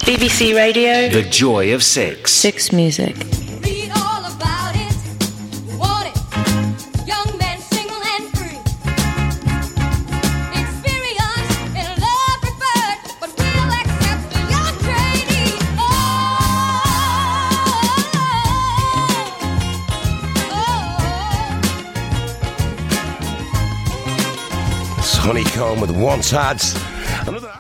BBC Radio. The Joy of Six. Six Music. Honeycomb with Once Had. Another